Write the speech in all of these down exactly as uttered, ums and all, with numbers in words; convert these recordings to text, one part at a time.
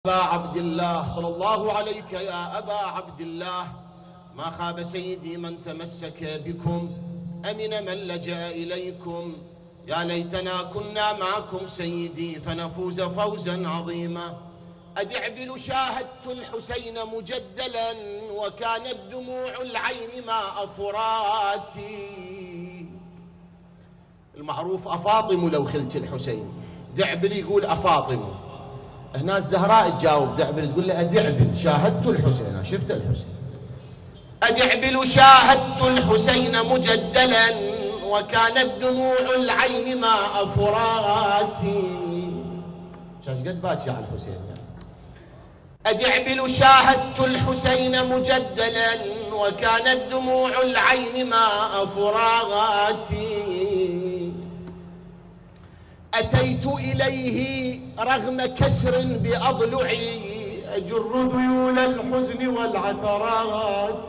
أبا عبد الله صلى الله عليك يا أبا عبد الله، ما خاب سيدي من تمسك بكم، أمن من لجأ إليكم. يا ليتنا كنا معكم سيدي فنفوز فوزا عظيما. أدعبل شاهدت الحسين مجدلا وكانت دموع العين ماء فراتي. المعروف أفاطم لو خلت الحسين، دعبل يقول أفاطم. هنا الزهراء تجاوب دعبل تقول له أدعبل شاهدت الحسين، شفت الحسين. أدعبل شاهدت الحسين مجدلا وكانت دموع العين ماء فراتي. شاش قد باكي على الحسين يعني. أدعبل شاهدت الحسين مجدلا وكانت دموع العين ماء فراتي. أتيت إليه رغم كسر بأضلعي أجر ذيول الحزن والعثرات.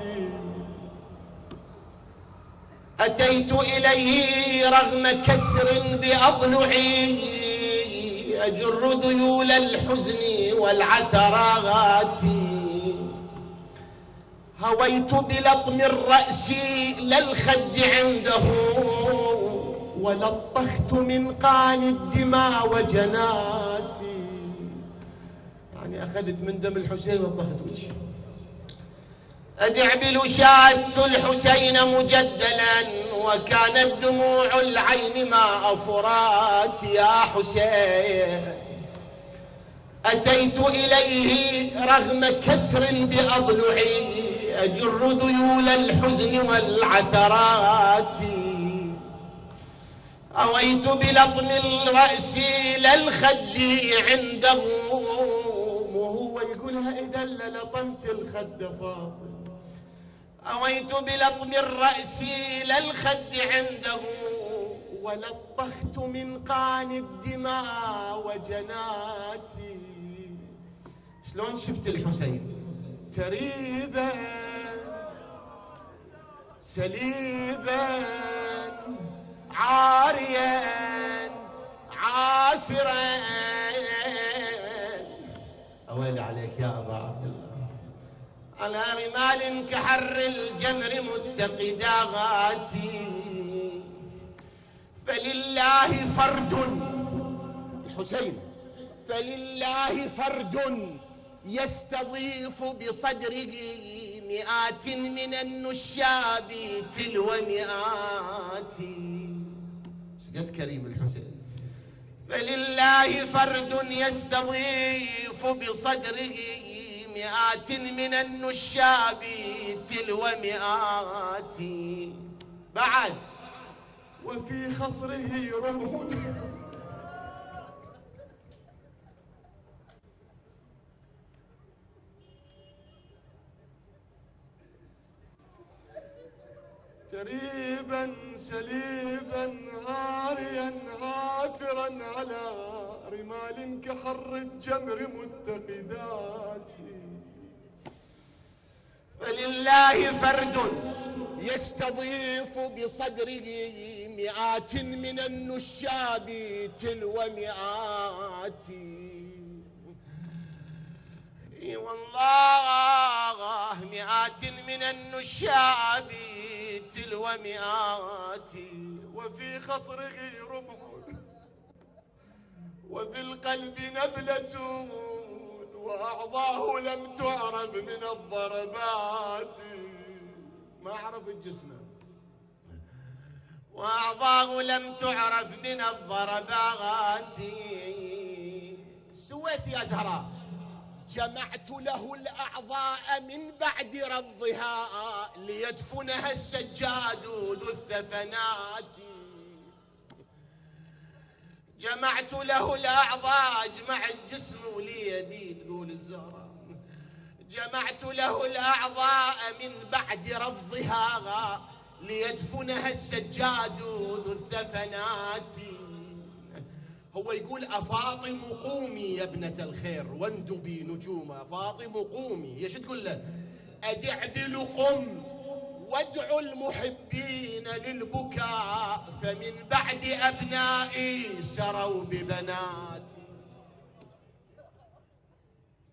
أتيت إليه رغم كسر بأضلعي أجر ذيول الحزن والعثرات. هويت بلطم الرأس لا الخد عنده ولطخت من قان الدماء وجناتي. يعني أخذت من دم الحسين ولطخت وجهي. أدعبل شاهدت الحسين مجدلا وكانت دموع العين ماء فرات. يا حسين أتيت إليه رغم كسر بأضلعي أجر ذيول الحزن والعثرات. أويت بلطم الرأس لا الخد عنده، وهو يقولها إذا للطمت الخد فاطم. أويت بلطم الرأس لا الخد عنده ولطخت من قان الدماء وجناتي. شلون شفت الحسين؟ تريبا سليبا عاريا عافرا. أويلي عليك يا أبا عبد الله. على رمال كحر الجمر متقداتي. فلله فرد الحسين، فلله فرد يستضيف بصدره مئات من النشاب تلو مئات. قد كريم الحسين. فلله فرد يستضيف بصدره مئات من النشاب تلو مئات. بعد وفي خصره رمح تريبا سليبا عاريا عافرا على رمال كحر الجمر متقدات. فلله فرد يستضيف بصدره مئات من النشاب تلو مئات. اي والله مئات من النشاب تلو مئات. وفي خصره رمح وفي القلب نبلة وأعضاه لم تعرف من الضربات. ما عرف الجسم وأعضاه لم تعرف من الضربات. سويت يا زهراء جمعت له الأعضاء من بعد رضها ليدفنها السجاد ذو الثفنات. جمعت له الأعضاء، اجمع الجسم وليدي تقول الزهراء. جمعت له الأعضاء من بعد رضها ليدفنها السجاد ذو الثفنات. هو يقول أفاطم قومي يا ابنة الخير واندبي نجوما. فاطم قومي، ايش تقول له؟ أدعبل قم وادعوا المحبين للبكاء فمن بعد أبنائي سروا ببناتي.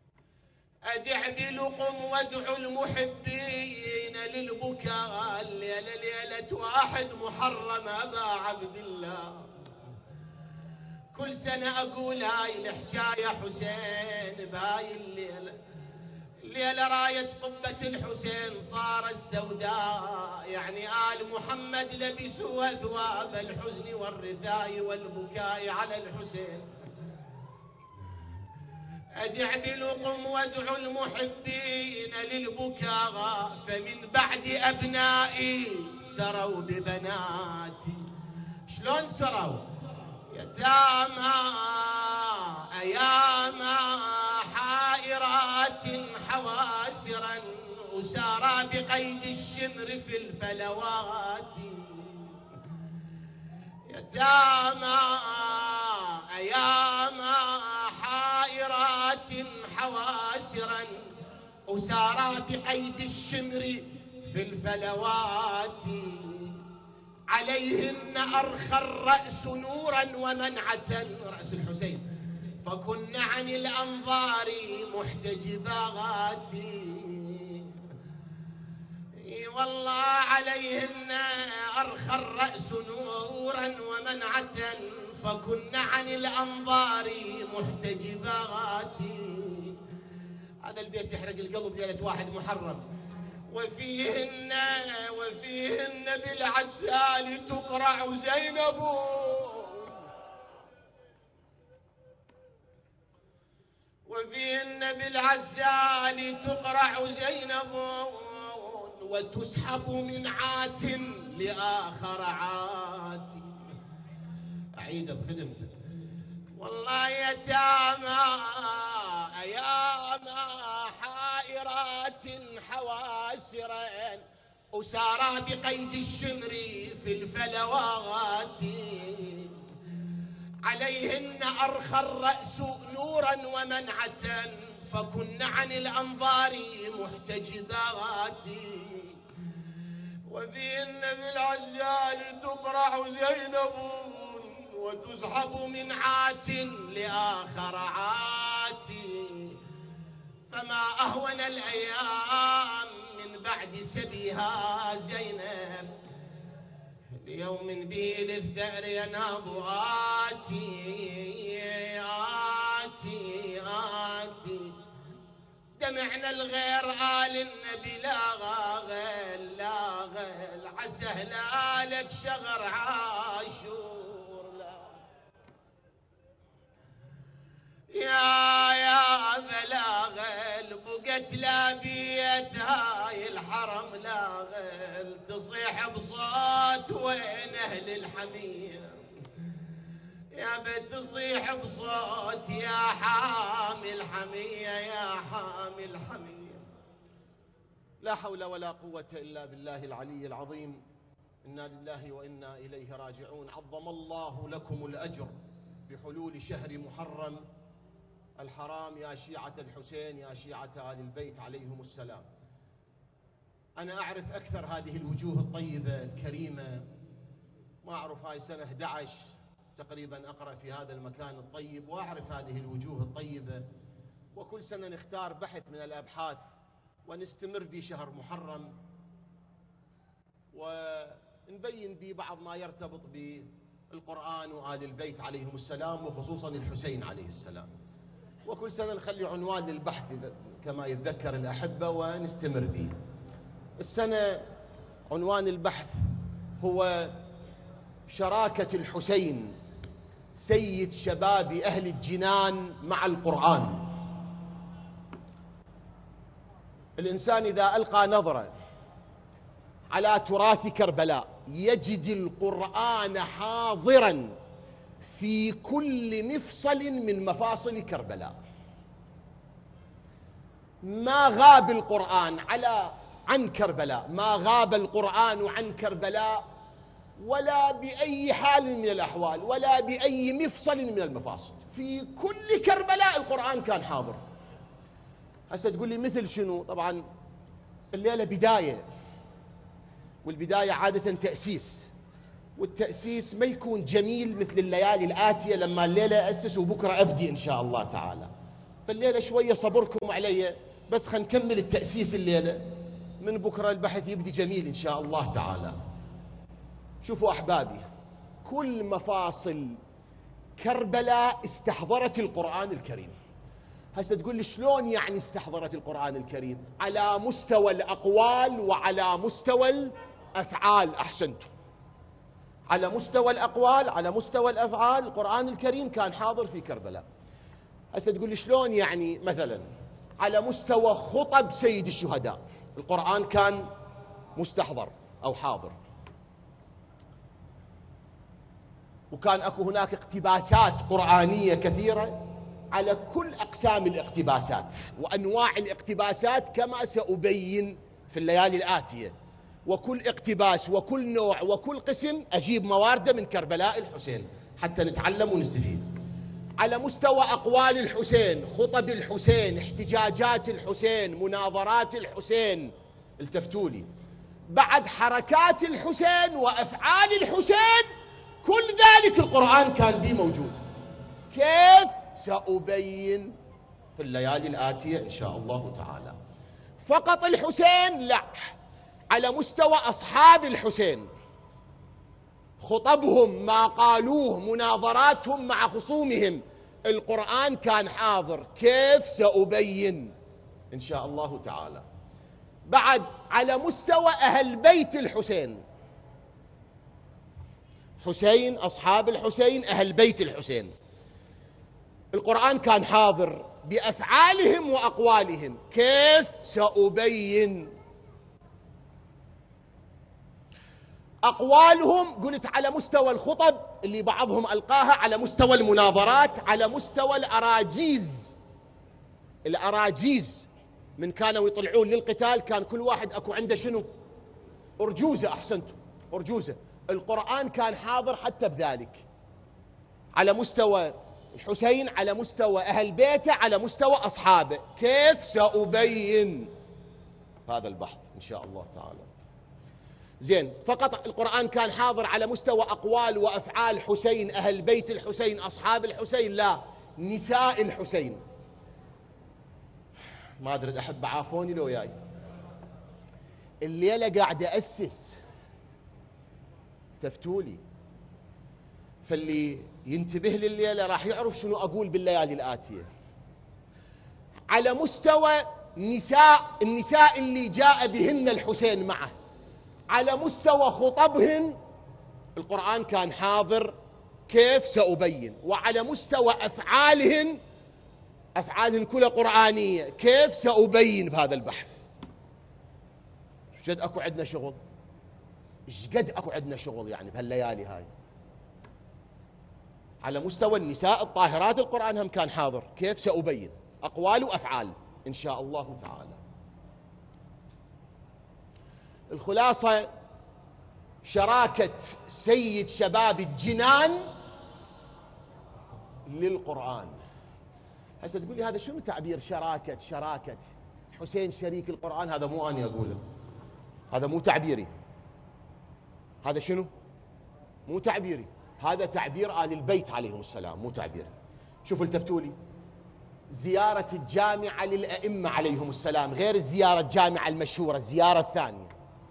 أدع بلقم وادعوا المحبين للبكاء، الليلة ليلة واحد محرم أبا عبد الله. كل سنة أقول هاي الحجاية حسين باي الليلة، الليلة راية قبة الحسين صارت سوداء، يعني آل محمد لبسوا أثواب الحزن والرثاء والبكاء على الحسين. أدع بلقم وادعوا المحبين للبكاء، فمن بعد أبنائي سروا ببناتي. شلون سروا؟ يتامى أياما حائرات حواسرا، أسارى بقيد الشمر في الفلوات. يتامى أياما حائرات حواسرا، أسارى بقيد الشمر في الفلوات. عليهن أرخى الرأس نورا ومنعة، رأس الحسين، فكن عن الأنظار محتجبات. والله عليهن أرخى الرأس نورا ومنعة، فكن عن الأنظار محتجبات. هذا البيت يحرق القلب ليلة واحد محرم. وفيهن وفيهن بالعسال تقرع زينب، وفيهن بالعسال تقرع زينب، وتسحب من عات لآخر عات. أعيد بخدمتك. والله يتامى أياما حائرات حواسرا، أسارى بقيد الشمر في الفلوات. عليهن أرخى الرأس نورا ومنعة، فكن عن الأنظار محتجبات. وفيهن بالعجال تقرع زينب، وتسحب من عات لآخر عات. فما أهون الأيام من بعد سبيها زينب، ليوم به للثأر يناب آتي آتي آتي. دمعنا الغير آل النبي لا غاغل لا غل، عسى هلالك شغر عاشور لا. يا يا بلاغل بقت لا بيت هاي الحرم لا غل، تصيح بصوت وين أهل الحمية. يا بنت تصيح بصوت يا حامي الحمية يا حامي الحمية. لا حول ولا قوة إلا بالله العلي العظيم. إنا لله وإنا إليه راجعون. عظم الله لكم الأجر بحلول شهر محرم الحرام يا شيعة الحسين، يا شيعة آل البيت عليهم السلام. أنا أعرف أكثر هذه الوجوه الطيبة الكريمة، ما أعرف هاي سنة أحد عشر تقريبا أقرأ في هذا المكان الطيب، وأعرف هذه الوجوه الطيبة. وكل سنة نختار بحث من الأبحاث ونستمر بشهر محرم، ونبين به بعض ما يرتبط بالقرآن وآل البيت عليهم السلام، وخصوصا الحسين عليه السلام. وكل سنة نخلي عنوان للبحث كما يتذكر الأحبة ونستمر به. السنة عنوان البحث هو شراكة الحسين سيد شباب أهل الجنان مع القرآن. الإنسان إذا ألقى نظرة على تراث كربلاء يجد القرآن حاضرا في كل مفصل من مفاصل كربلاء. ما غاب القرآن على عن كربلاء، ما غاب القرآن عن كربلاء ولا بأي حال من الأحوال ولا بأي مفصل من المفاصل. في كل كربلاء القرآن كان حاضر. هسه تقول لي مثل شنو؟ طبعا الليلة بداية، والبداية عادة تأسيس، والتأسيس ما يكون جميل مثل الليالي الآتية لما الليلة أسس وبكرة أبدي إن شاء الله تعالى. فالليلة شوية صبركم علي، بس خلينا نكمل التأسيس الليلة، من بكرة البحث يبدي جميل إن شاء الله تعالى. شوفوا أحبابي، كل مفاصل كربلاء استحضرت القرآن الكريم. هسه تقول لي شلون يعني استحضرت القرآن الكريم؟ على مستوى الأقوال وعلى مستوى الأفعال. أحسنتم. على مستوى الأقوال، على مستوى الأفعال، القرآن الكريم كان حاضر في كربلاء. هسه تقول لي شلون يعني؟ مثلا على مستوى خطب سيد الشهداء القرآن كان مستحضر أو حاضر، وكان أكو هناك اقتباسات قرآنية كثيرة على كل أقسام الاقتباسات وأنواع الاقتباسات كما سأبين في الليالي الآتية. وكل اقتباس وكل نوع وكل قسم أجيب موارده من كربلاء الحسين حتى نتعلم ونستفيد. على مستوى أقوال الحسين، خطب الحسين، احتجاجات الحسين، مناظرات الحسين، التفتوا لي. بعد حركات الحسين وأفعال الحسين، كل ذلك القرآن كان به موجود. كيف؟ سأبين في الليالي الآتية إن شاء الله تعالى. فقط الحسين؟ لا، على مستوى أصحاب الحسين، خطبهم، ما قالوه، مناظراتهم مع خصومهم، القرآن كان حاضر. كيف؟ سأبين إن شاء الله تعالى. بعد على مستوى أهل بيت الحسين، حسين، أصحاب الحسين، أهل بيت الحسين، القرآن كان حاضر بأفعالهم وأقوالهم. كيف؟ سأبين. أقوالهم قلت على مستوى الخطب اللي بعضهم ألقاها، على مستوى المناظرات، على مستوى الأراجيز. الأراجيز من كانوا يطلعون للقتال كان كل واحد أكو عنده شنو؟ أرجوزة. أحسنتم، أرجوزة. القرآن كان حاضر حتى بذلك، على مستوى الحسين، على مستوى أهل بيته، على مستوى أصحابه. كيف؟ سأبين هذا البحث إن شاء الله تعالى. زين، فقط القرآن كان حاضر على مستوى أقوال وأفعال حسين، أهل بيت الحسين، أصحاب الحسين؟ لا، نساء الحسين. ما أدري أحب عافوني لو جاي الليلة قاعد أسس تفتولي، فاللي ينتبه لليلة راح يعرف شنو أقول بالليالي الآتية. على مستوى نساء، النساء اللي جاء بهن الحسين معه، على مستوى خطبهن القرآن كان حاضر. كيف؟ سأبين. وعلى مستوى أفعالهن، أفعالهن كلها قرآنية. كيف؟ سأبين بهذا البحث. ايش قد أكو عندنا شغل، ايش قد أكو عندنا شغل يعني بهالليالي هاي. على مستوى النساء الطاهرات القرآن هم كان حاضر. كيف؟ سأبين. أقوال وأفعال إن شاء الله تعالى. الخلاصة شراكة سيد شباب الجنان للقرآن. هسه تقول لي هذا شنو تعبير شراكة؟ شراكة حسين شريك القرآن، هذا مو أنا أقوله، هذا مو تعبيري. هذا شنو؟ مو تعبيري، هذا تعبير آل البيت عليهم السلام، مو تعبيري. شوفوا التفتوا لي، زيارة الجامعة للأئمة عليهم السلام غير الزيارة الجامعة المشهورة، الزيارة الثانية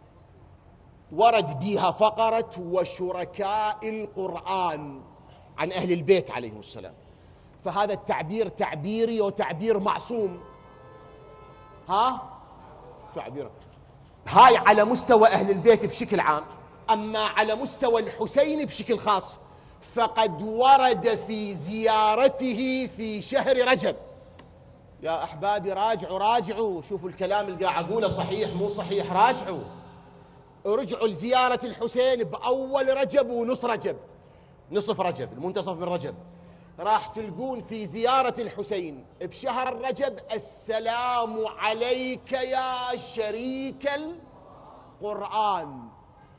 ورد بها فقرة وشركاء القرآن عن أهل البيت عليهم السلام. فهذا التعبير تعبيري وتعبير معصوم. ها؟ تعبير هاي على مستوى أهل البيت بشكل عام. أما على مستوى الحسين بشكل خاص فقد ورد في زيارته في شهر رجب. يا أحبابي راجعوا راجعوا، شوفوا الكلام اللي قاعد أقوله صحيح مو صحيح، راجعوا ارجعوا لزيارة الحسين بأول رجب ونصف رجب، نصف رجب، المنتصف من رجب، راح تلقون في زيارة الحسين بشهر رجب السلام عليك يا شريك القرآن.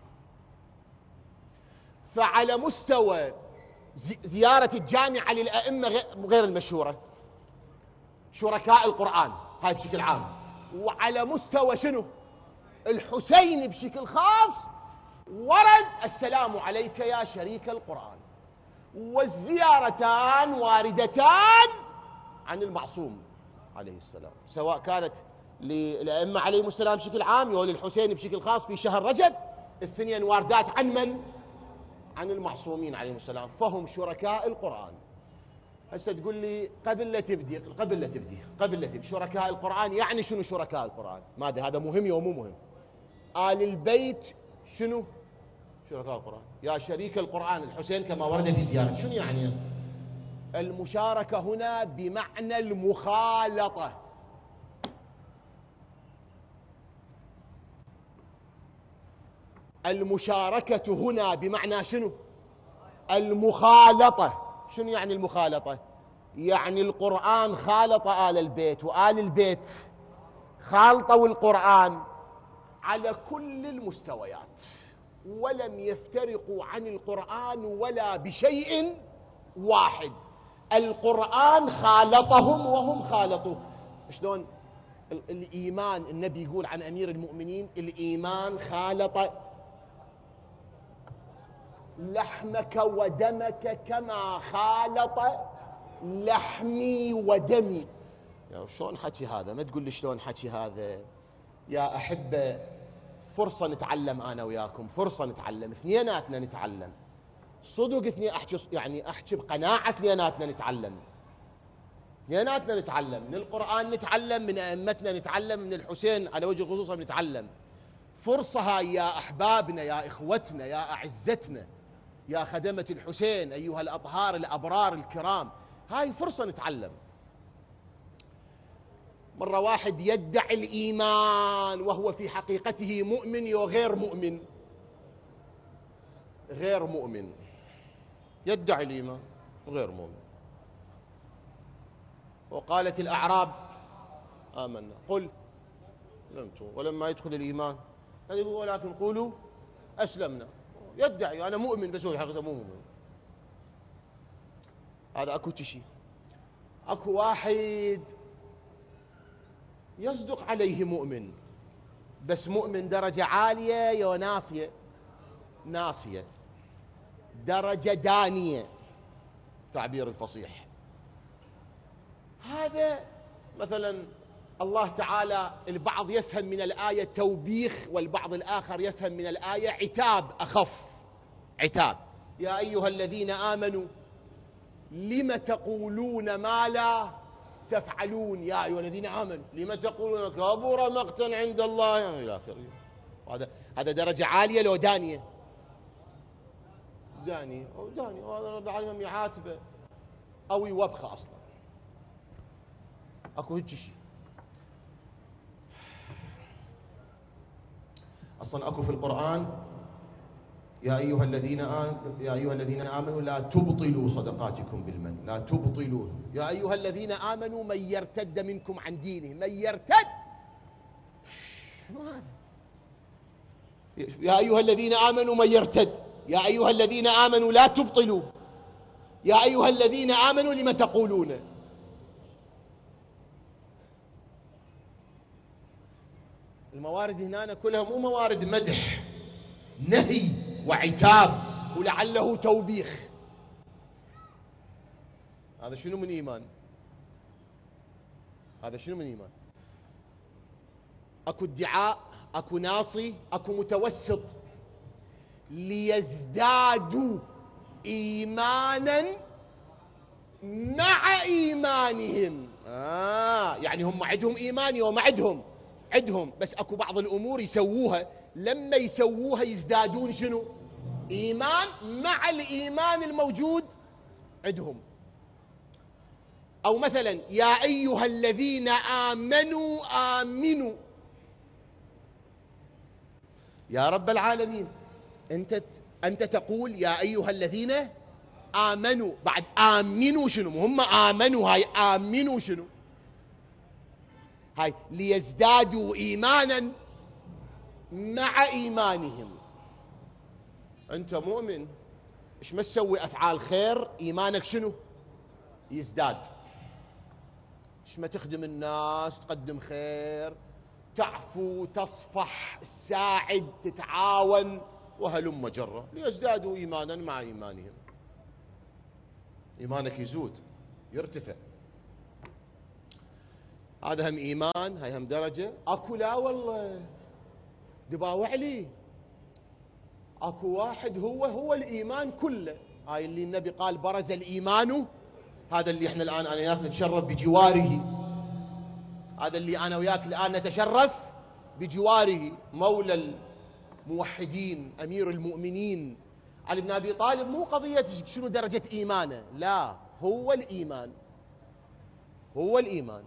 فعلى مستوى زيارة الجامعة للأئمة غير المشهورة، شركاء القرآن هاي بشكل عام، وعلى مستوى شنو؟ الحسين بشكل خاص ورد السلام عليك يا شريك القرآن. والزيارتان واردتان عن المعصوم عليه السلام، سواء كانت للأئمة عليهم السلام بشكل عام أو للحسين بشكل خاص في شهر رجب، الاثنين واردات عن من؟ عن المعصومين عليهم السلام، فهم شركاء القرآن. هسه تقول لي قبل لا تبدي قبل لا تبدي قبل لا تبدي شركاء القرآن يعني شنو شركاء القرآن؟ ما أدري هذا مهم أو مو مهم. آل البيت شنو شركاء القرآن؟ يا شريك القرآن الحسين كما ورد في زيارة، شنو يعني؟ المشاركة هنا بمعنى المخالطة. المشاركة هنا بمعنى شنو؟ المخالطة. شنو يعني المخالطة؟ يعني القرآن خالط آل البيت، وآل البيت خالطوا القرآن على كل المستويات، ولم يفترقوا عن القرآن ولا بشيء واحد. القرآن خالطهم وهم خالطوه. شلون الإيمان؟ النبي يقول عن أمير المؤمنين الإيمان خالط لحمك ودمك كما خالط لحمي ودمي. يا شلون حكي هذا؟ ما تقول لي شلون حكي هذا. يا أحبة فرصة نتعلم أنا وياكم، فرصة نتعلم، اثنيناتنا نتعلم صدق، اثنين أحكي يعني أحكي بقناعة، اثنيناتنا نتعلم، اثنيناتنا نتعلم من القرآن، نتعلم من أئمتنا، نتعلم من الحسين على وجه الخصوص نتعلم. فرصة هاي يا أحبابنا، يا إخوتنا، يا أعزتنا، يا خدمة الحسين، أيها الأطهار الأبرار الكرام، هاي فرصة نتعلم. مرة واحد يدعي الإيمان وهو في حقيقته مؤمن وغير مؤمن، غير مؤمن، يدعي الإيمان وغير مؤمن. وقالت الأعراب آمنا قل لم تؤمنوا ولما يدخل الإيمان، ولكن قولوا أسلمنا. يدعي أنا مؤمن بس هو حقيقة مو مؤمن. هذا أكو تشي. أكو واحد يصدق عليه مؤمن، بس مؤمن درجة عالية يا ناصية، ناصية درجة دانية تعبير الفصيح. هذا مثلا الله تعالى البعض يفهم من الآية توبيخ، والبعض الآخر يفهم من الآية عتاب أخف، عتاب. يا أيها الذين آمنوا لم تقولون ما لا تفعلون، يا أيها الذين آمنوا لم تقولون كبر مقتا عند الله يعني إلى آخره. هذا هذا درجة عالية لو دانية، دانية أو دانية، وهذا رب العالمين يعاتبه أو يوبخه أصلا. أكو هيك شيء أصلا أكو في القرآن يا أيها الذين آمنوا يا أيها الذين آمنوا لا تبطلوا صدقاتكم بالمن، لا تبطلوا. يا أيها الذين آمنوا من يرتد منكم عن دينه، من يرتد، يا أيها الذين آمنوا من يرتد، يا أيها الذين آمنوا لا تبطلوا، يا أيها الذين آمنوا لم تقولون. الموارد هنا كلها مو موارد مدح، نهي وعتاب ولعله توبيخ. هذا شنو من إيمان؟ هذا شنو من إيمان؟ أكو ادعاء، أكو ناصي، أكو متوسط. ليزدادوا إيمانا مع إيمانهم. آه يعني هم عندهم إيمان وما عندهم عندهم، بس أكو بعض الأمور يسووها، لما يسووها يزدادون شنو؟ إيمان مع الإيمان الموجود عندهم. أو مثلا يا أيها الذين آمنوا آمنوا، يا رب العالمين أنت أنت تقول يا أيها الذين آمنوا، بعد آمنوا شنو؟ هم آمنوا، هاي آمنوا شنو؟ هاي ليزدادوا إيمانا مع إيمانهم. أنت مؤمن، إيش ما تسوي أفعال خير إيمانك شنو؟ يزداد. إيش ما تخدم الناس، تقدم خير، تعفو، تصفح، تساعد، تتعاون، وهلم جرة، ليزدادوا إيمانا مع إيمانهم. إيمانك يزود، يرتفع. هذا هم إيمان، هاي هم درجة. أكو لا والله دباوع علي، أكو واحد هو هو الإيمان كله. هاي اللي النبي قال برز الإيمان، هذا اللي احنا الآن أنا وياك نتشرف بجواره، هذا اللي أنا وياك الآن نتشرف بجواره، مولى الموحدين أمير المؤمنين علي بن أبي طالب. مو قضية شنو درجة إيمانه، لا، هو الإيمان، هو الإيمان،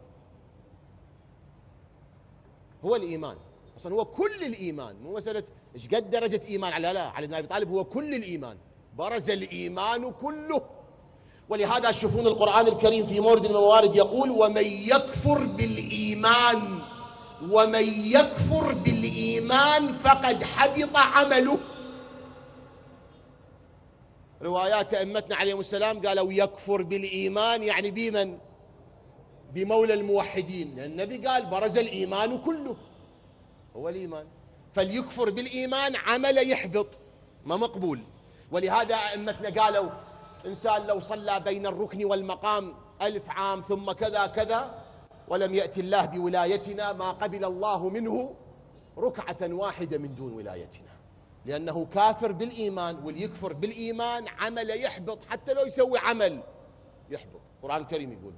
هو الإيمان أصلا، هو كل الإيمان، مو مسألة إيش قد درجة إيمان على، لا، علي بن أبي طالب هو كل الإيمان، برز الإيمان كله. ولهذا تشوفون القرآن الكريم في مورد من الموارد يقول ومن يكفر بالإيمان، ومن يكفر بالإيمان فقد حبط عمله. روايات أئمتنا عليهم السلام قالوا يكفر بالإيمان يعني بمن؟ بمولى الموحدين، لأن النبي قال برز الإيمان كله، هو الإيمان. فليكفر بالإيمان عمل يحبط، ما مقبول. ولهذا أئمتنا قالوا إنسان لو صلى بين الركن والمقام ألف عام ثم كذا كذا ولم يأتي الله بولايتنا ما قبل الله منه ركعة واحدة من دون ولايتنا، لأنه كافر بالإيمان. واليكفر بالإيمان عمل يحبط، حتى لو يسوي عمل يحبط، القرآن الكريم يقول.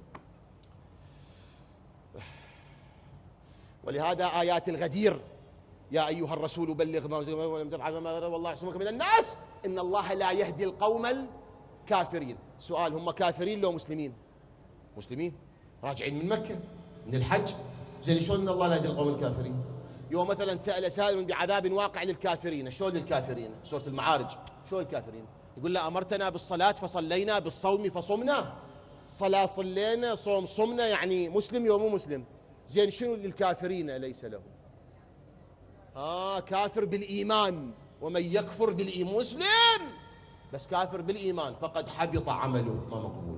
ولهذا آيات الغدير يا أيها الرسول بلغ ما أنزل ولم تفعل ما والله يعصمك من الناس إن الله لا يهدي القوم الكافرين. سؤال، هم كافرين لو مسلمين؟ مسلمين راجعين من مكة من الحج، زين شلون إن الله لا يهدي القوم الكافرين؟ يوم مثلا سأل سائل بعذاب واقع للكافرين، شلون للكافرين؟ سورة المعارج، شلون الكافرين؟ يقول لا أمرتنا بالصلاة فصلينا، بالصوم فصمنا. صلاة صلينا، صوم صمنا، يعني مسلم يوم مو مسلم. زين شنو للكافرين ليس لهم؟ آه كافر بالإيمان، ومن يكفر بالإيمان مسلم بس كافر بالإيمان فقد حبط عمله، ما مقبول.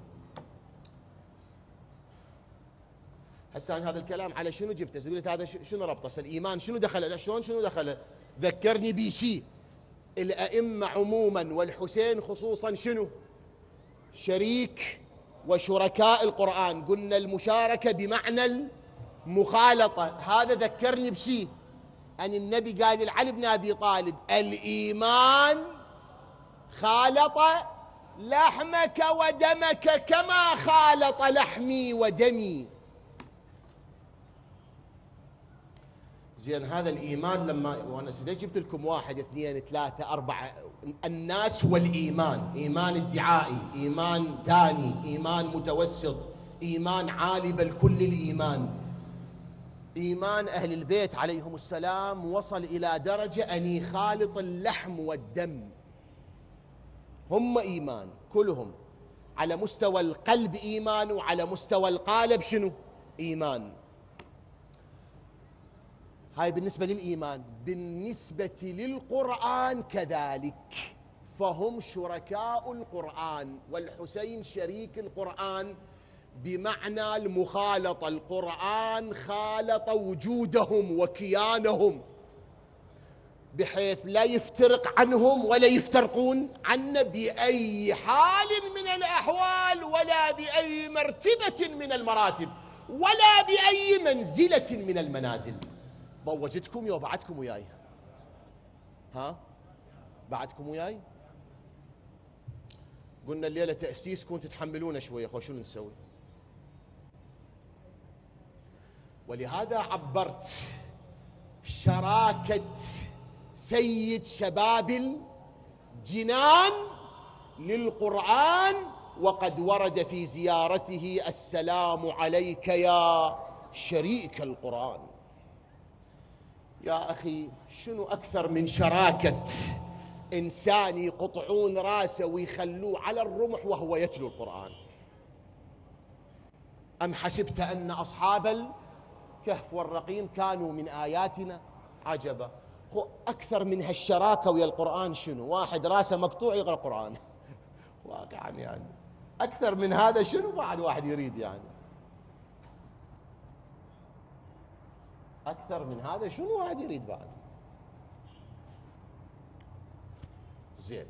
هسه هذا الكلام على شنو جبته؟ تقول لي هذا شنو ربطه؟ الإيمان شنو دخله؟ شلون شنو دخله؟ ذكرني بشيء. الأئمة عموما والحسين خصوصا شنو؟ شريك وشركاء القرآن. قلنا المشاركة بمعنى المخالطة. هذا ذكرني بشيء، أن النبي قال لعلي بن أبي طالب الإيمان خالط لحمك ودمك كما خالط لحمي ودمي. زين هذا الإيمان لما، وأنا ليش جبت لكم واحد اثنين ثلاثة أربعة؟ الناس والإيمان، إيمان ادعائي، إيمان ثاني، إيمان متوسط، إيمان عالي، بل كل الإيمان. إيمان أهل البيت عليهم السلام وصل إلى درجة أن يخالط اللحم والدم. هم إيمان كلهم، على مستوى القلب إيمان، وعلى مستوى القالب شنو؟ إيمان. هاي بالنسبة للإيمان. بالنسبة للقرآن كذلك، فهم شركاء القرآن، والحسين شريك القرآن بمعنى المخالطة. القرآن خالط وجودهم وكيانهم بحيث لا يفترق عنهم ولا يفترقون عنا بأي حال من الأحوال، ولا بأي مرتبة من المراتب، ولا بأي منزلة من المنازل. ضوجتكم يو بعدكم وياي؟ ها بعدكم وياي؟ قلنا الليلة تأسيس، كنتوا تتحملونا شوية، خو شنو نسوي؟ ولهذا عبرت شراكة سيد شباب الجنان للقرآن، وقد ورد في زيارته السلام عليك يا شريك القرآن. يا أخي شنو أكثر من شراكة إنسان يقطعون راسه ويخلوه على الرمح وهو يتلو القرآن؟ أم حسبت أن أصحاب الكهف والرقيم كانوا من آياتنا عجبا؟ أكثر من هالشراكة ويا القرآن شنو؟ واحد راسه مقطوع يقرأ القرآن واقعا، يعني أكثر من هذا شنو بعد واحد يريد؟ يعني أكثر من هذا شنو واحد يريد بعد؟ زين،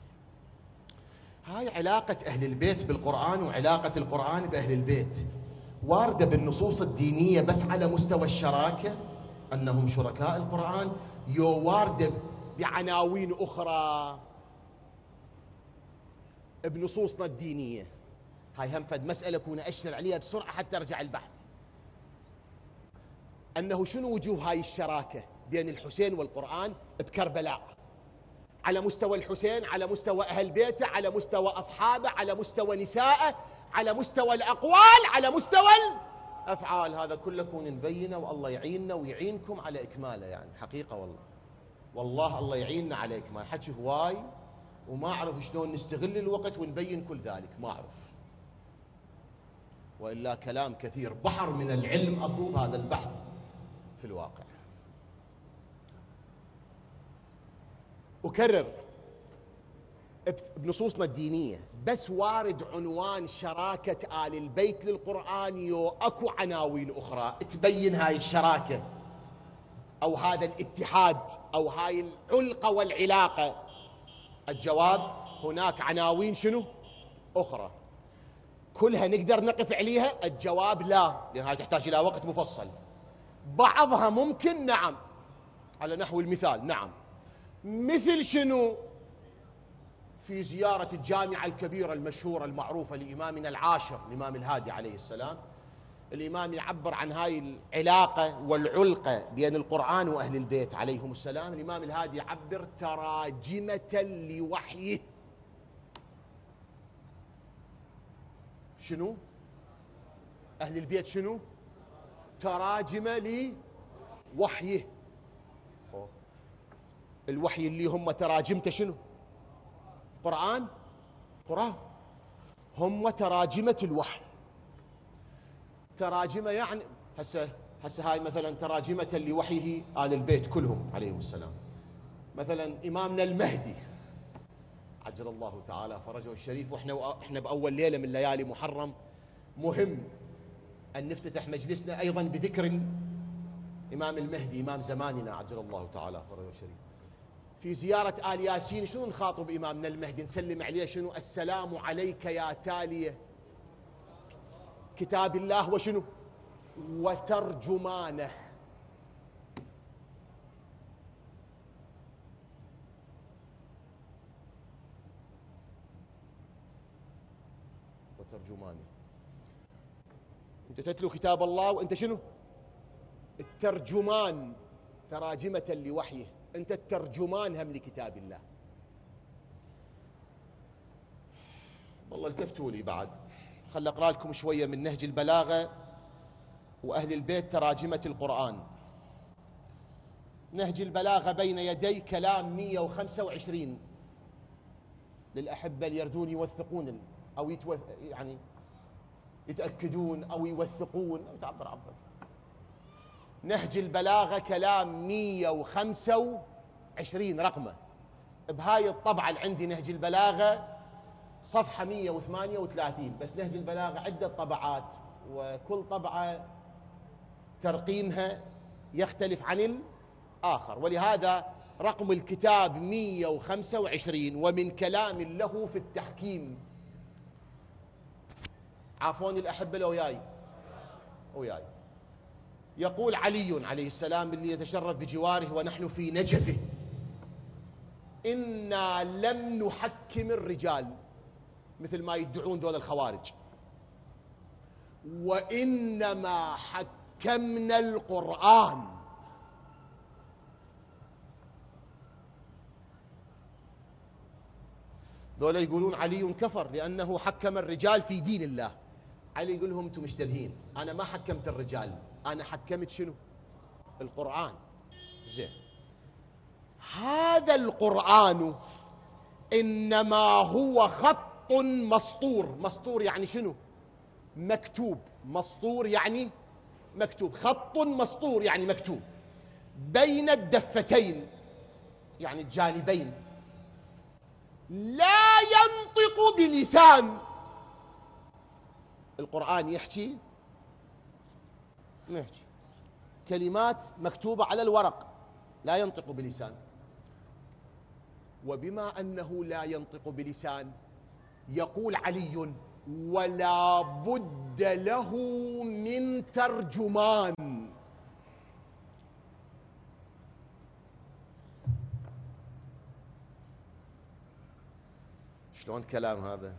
هاي علاقة أهل البيت بالقرآن وعلاقة القرآن بأهل البيت. واردة بالنصوص الدينية بس على مستوى الشراكة أنهم شركاء القرآن، يو واردة بعناوين أخرى بنصوصنا الدينية. هاي هم فد مسألة كون أشر عليها بسرعة حتى أرجع البحث. أنه شنو وجوه هاي الشراكة بين الحسين والقرآن بكربلاء، على مستوى الحسين، على مستوى أهل بيته، على مستوى أصحابه، على مستوى نسائه، على مستوى الأقوال، على مستوى الأفعال. هذا كله كون نبينه، والله يعيننا ويعينكم على إكماله. يعني حقيقة والله والله الله يعيننا على إكماله. حكي هواي وما أعرف شلون نستغل الوقت ونبين كل ذلك، ما أعرف. وإلا كلام كثير، بحر من العلم أكو هذا البحث في الواقع. أكرر بنصوصنا الدينية بس وارد عنوان شراكة آل البيت للقرآن، يو أكو عناوين أخرى تبين هاي الشراكة أو هذا الاتحاد أو هاي العلقة والعلاقة. الجواب هناك عناوين شنو أخرى كلها نقدر نقف عليها؟ الجواب لا، لأن هاي تحتاج إلى وقت مفصل. بعضها ممكن نعم، على نحو المثال نعم. مثل شنو؟ في زيارة الجامعة الكبيرة المشهورة المعروفة لإمامنا العاشر الإمام الهادي عليه السلام، الإمام يعبر عن هاي العلاقة والعلقة بين القرآن وأهل البيت عليهم السلام. الإمام الهادي يعبر تراجمة لوحيه. شنو؟ أهل البيت شنو؟ تراجمة لوحيه. الوحي اللي هم تراجمته شنو؟ قرآن قرآن هم تراجمة الوحي. تراجمة يعني هسه هسه هاي مثلا تراجمة لوحيه آل البيت كلهم عليهم السلام. مثلا إمامنا المهدي عجل الله تعالى فرجه الشريف، واحنا احنا بأول ليلة من ليالي محرم مهم أن نفتتح مجلسنا أيضا بذكر الإمام المهدي إمام زماننا عجل الله تعالى فرجه الشريف. في زيارة آل ياسين شنو نخاطب إمامنا المهدي؟ نسلم عليه شنو؟ السلام عليك يا تالي كتاب الله وشنو؟ وترجمانه. وترجمانه. انت تتلو كتاب الله وانت شنو؟ الترجمان، تراجمة لوحيه، انت الترجمان هم لكتاب الله. والله التفتوا لي بعد، خل اقرا لكم شويه من نهج البلاغه واهل البيت تراجمه القران. نهج البلاغه بين يدي كلام مئة وخمسة وعشرين للاحبه اللي يردون يوثقون او يتوث يعني يتاكدون او يوثقون أو تعبر عبر. نهج البلاغه كلام مئة وخمسة وعشرين رقمه. بهاي الطبعه اللي عندي نهج البلاغه صفحة مئة وثمانية وثلاثين، بس نهج البلاغة عدة طبعات وكل طبعة ترقيمها يختلف عن الآخر، ولهذا رقم الكتاب مئة وخمسة وعشرين. ومن كلام له في التحكيم، عافوني الأحبة لو وياي وياي، يقول علي عليه السلام اللي يتشرف بجواره ونحن في نجفه: إنا لم نحكم الرجال مثل ما يدعون ذول الخوارج، وإنما حكمنا القرآن. ذول يقولون علي كفر لأنه حكم الرجال في دين الله. علي يقول لهم أنتم مشتبهين، أنا ما حكمت الرجال، أنا حكمت شنو؟ القرآن. زين، هذا القرآن إنما هو خط مسطور. مسطور يعني شنو؟ مكتوب. مسطور يعني مكتوب. خط مسطور يعني مكتوب بين الدفتين يعني الجانبين، لا ينطق بلسان. القرآن يحكي ما يحكي، كلمات مكتوبة على الورق، لا ينطق بلسان. وبما أنه لا ينطق بلسان، يقول علي: ولا بد له من ترجمان. شلون كلام هذا؟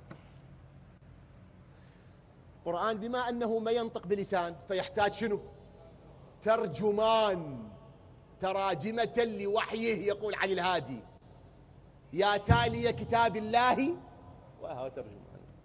القرآن بما أنه ما ينطق بلسان فيحتاج شنو؟ ترجمان، تراجمة لوحيه. يقول عن الهادي: يا تالي كتاب الله، وهو ترجمان.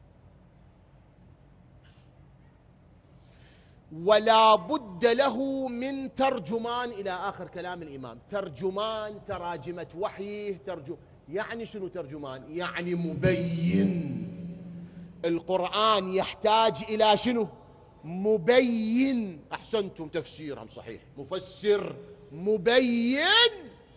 ولا بد له من ترجمان إلى آخر كلام الإمام. ترجمان، تراجمة وحيه، ترجم. يعني شنو ترجمان؟ يعني مبين. القرآن يحتاج إلى شنو؟ مبين. أحسنتم، تفسيرهم صحيح، مفسر مبين.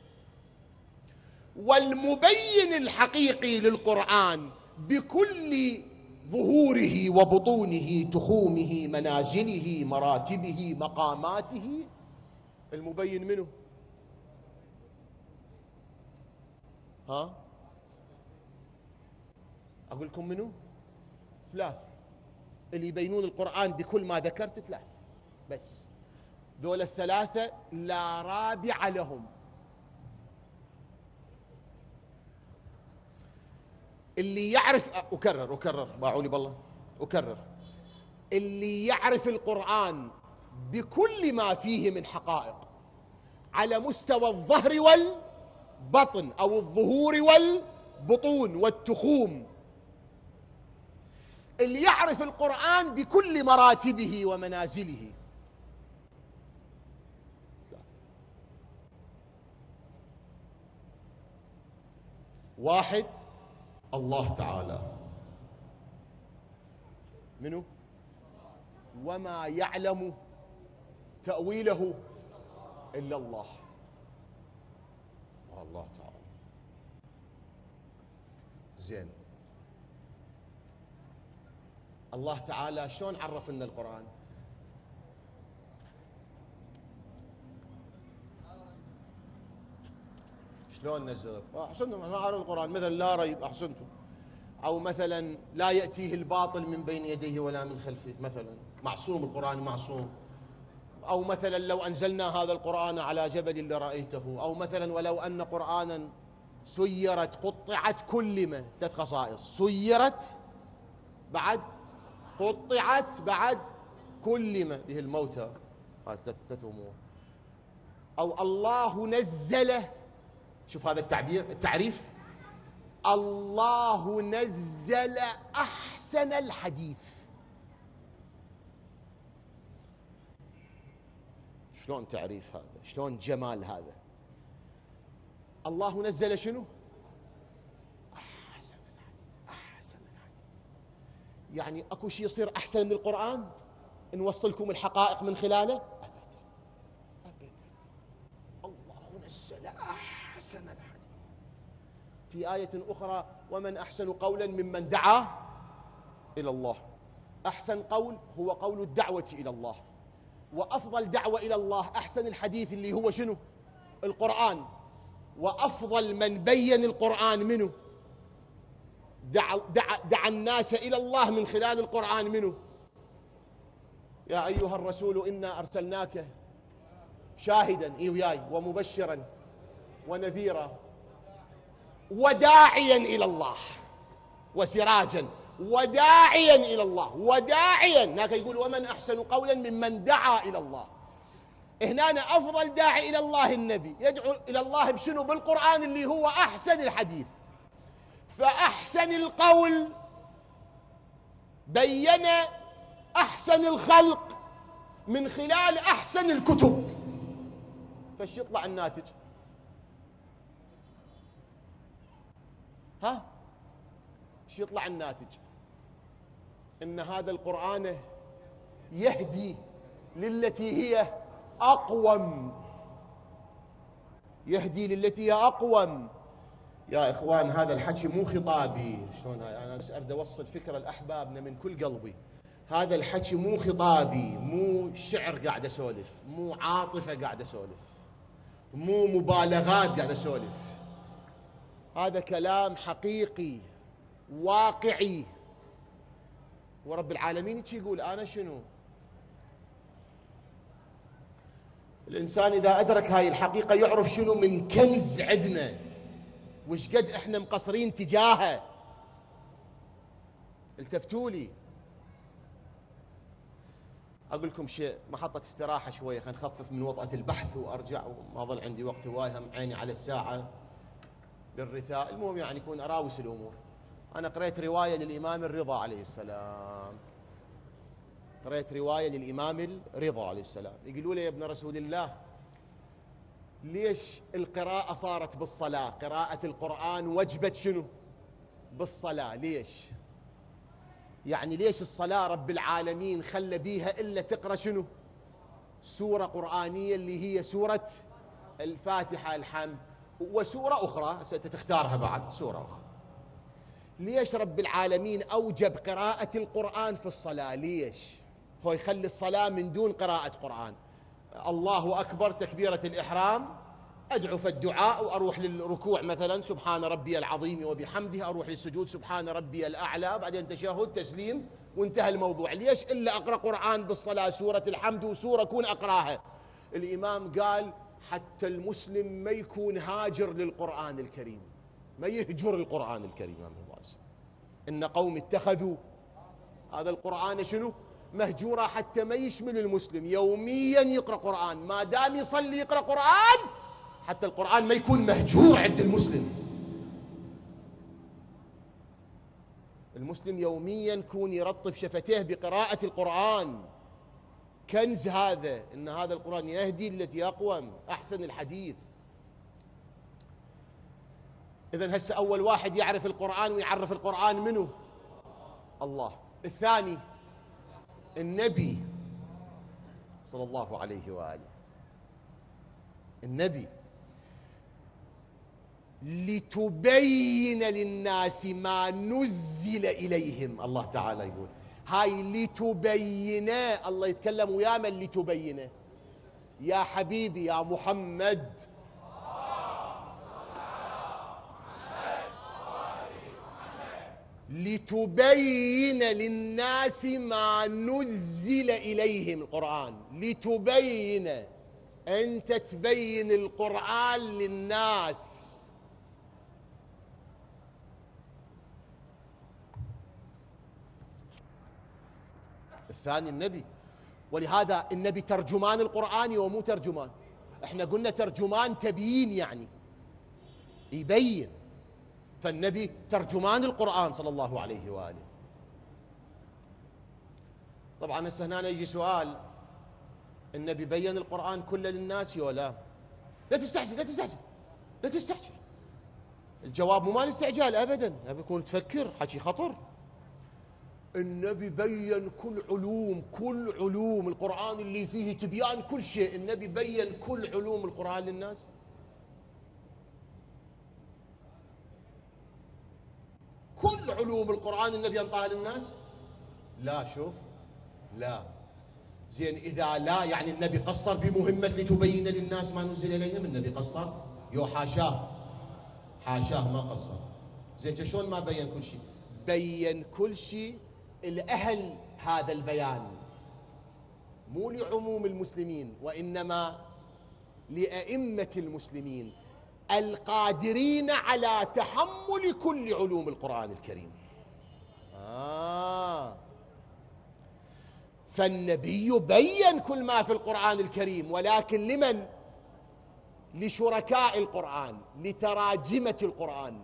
والمبين الحقيقي للقرآن بكل ظهوره وبطونه، تخومه، منازله، مراتبه، مقاماته، المبين منه ها؟ أقول لكم منه ثلاث اللي يبينون القرآن بكل ما ذكرت، ثلاث بس. ذول الثلاثة لا رابع لهم. اللي يعرف، أكرر أكرر باعولي بالله أكرر، اللي يعرف القرآن بكل ما فيه من حقائق على مستوى الظهر والبطن، أو الظهور والبطون والتخوم، اللي يعرف القرآن بكل مراتبه ومنازله. واحد، الله تعالى. منو؟ وما يعلم تأويله إلا الله. الله تعالى. زين، الله تعالى شلون عرف لنا القرآن؟ شلون نزل؟ احسنتم، انا اعرف القرآن مثلا لا ريب، احسنتم. او مثلا لا يأتيه الباطل من بين يديه ولا من خلفه، مثلا معصوم، القرآن معصوم. او مثلا لو انزلنا هذا القرآن على جبل لرأيته. او مثلا ولو ان قرآنا سيرت قطعت كلمة. ثلاث خصائص: سيرت، بعد قطعت، بعد كلمة به الموتى. هذه ثلاث امور. او الله نزل، شوف هذا التعبير، التعريف: الله نزل أحسن الحديث. شلون تعريف هذا؟ شلون جمال هذا؟ الله نزل شنو؟ أحسن الحديث. أحسن الحديث يعني أكو شيء يصير أحسن من القرآن؟ نوصلكم الحقائق من خلاله؟ أبدا أبدا. الله نزل أحسن الحديث. في آية أخرى: ومن أحسن قولا ممن دعا إلى الله. أحسن قول هو قول الدعوة إلى الله، وأفضل دعوة إلى الله أحسن الحديث اللي هو شنو؟ القرآن. وأفضل من بين القرآن منه، دعا, دعا, دعا الناس إلى الله من خلال القرآن منه. يا أيها الرسول إنا أرسلناك شاهدا، إيه وياي، ومبشرا ونذيرا وداعيا إلى الله وسراجا. وداعيا إلى الله، وداعيا. هناك يقول: ومن أحسن قولا ممن دعا إلى الله. هنا أفضل داعي إلى الله النبي، يدعو إلى الله بشنو؟ بالقرآن اللي هو أحسن الحديث. فأحسن القول بين أحسن الخلق من خلال أحسن الكتب. فايش يطلع الناتج؟ ها؟ ايش يطلع الناتج؟ ان هذا القرآن يهدي للتي هي اقوم. يهدي للتي هي اقوم. يا اخوان، هذا الحكي مو خطابي. شلون هاي؟ انا اريد اوصل فكره لاحبابنا من كل قلبي. هذا الحكي مو خطابي، مو شعر قاعد اسولف، مو عاطفه قاعد اسولف، مو مبالغات قاعد اسولف. هذا كلام حقيقي واقعي. ورب العالمين يقول: أنا شنو؟ الإنسان إذا أدرك هاي الحقيقة يعرف شنو من كنز عندنا وش قد إحنا مقصرين تجاهه. التفتوا لي أقول لكم شيء، محطة استراحة شوية، خلينا نخفف من وطأة البحث وأرجع وما ظل عندي وقت هواي، هم عيني على الساعة للرثاء. المهم يعني يكون أراوس الأمور. أنا قريت رواية للإمام الرضا عليه السلام، قريت رواية للإمام الرضا عليه السلام، يقولوا له يا ابن رسول الله ليش القراءة صارت بالصلاة، قراءة القرآن وجبت شنو بالصلاة، ليش؟ يعني ليش الصلاة رب العالمين خلى بيها إلا تقرأ شنو؟ سورة قرآنية اللي هي سورة الفاتحة الحمد، وسورة أخرى ستتختارها بعد سورة أخرى. ليش رب العالمين أوجب قراءة القرآن في الصلاة؟ ليش؟ هو يخلي الصلاة من دون قراءة قرآن. الله أكبر تكبيرة الإحرام، أدعو في الدعاء وأروح للركوع مثلا سبحان ربي العظيم وبحمده، أروح للسجود سبحان ربي الأعلى، بعدين تشهد تسليم وانتهى الموضوع. ليش إلا أقرأ قرآن بالصلاة سورة الحمد وسورة كون أقرأها؟ الإمام قال حتى المسلم ما يكون هاجر للقرآن الكريم، ما يهجر القرآن الكريم. إن قوم اتخذوا هذا القرآن شنو مهجورا، حتى ما يشمل المسلم يوميا يقرأ قرآن، ما دام يصلي يقرأ قرآن، حتى القرآن ما يكون مهجور عند المسلم. المسلم يوميا يكون يرطب شفتيه بقراءة القرآن، كنز هذا، إن هذا القرآن يهدي التي أقوم، أحسن الحديث. إذن هسه أول واحد يعرف القرآن ويعرف القرآن منه الله. الثاني النبي صلى الله عليه وآله، النبي لتبين للناس ما نزل إليهم. الله تعالى يقول هاي لتبين، الله يتكلم ويا من لتبين؟ يا حبيبي يا محمد، لتبين للناس ما نزل إليهم. القرآن لتبين، أنت تبين القرآن للناس. الثاني النبي، ولهذا النبي ترجمان القرآن ومو ترجمان. احنا قلنا ترجمان تبيين يعني يبين، فالنبي ترجمان القرآن صلى الله عليه وآله. طبعا هسه هنا يجي سؤال، النبي بين القرآن كله للناس ولا لا؟ تستعجل لا تستعجل لا تستعجل، الجواب مو مال استعجال أبدا، أبي يكون تفكر حكي خطر. النبي بين كل علوم، كل علوم القرآن اللي فيه تبيان كل شيء، النبي بين كل علوم القرآن للناس. كل علوم القرآن النبي انطاها للناس؟ لا. شوف، لا. زين إذا لا يعني النبي قصر بمهمة لتبين للناس ما نزل إليهم؟ النبي قصر؟ يو حاشاه، حاشاه ما قصر. زين شلون ما بين كل شيء؟ بين كل شيء الأهل هذا البيان، مو لعموم المسلمين وإنما لأئمة المسلمين القادرين على تحمل كل علوم القرآن الكريم. آه فالنبي بين كل ما في القرآن الكريم، ولكن لمن؟ لشركاء القرآن، لتراجمة القرآن.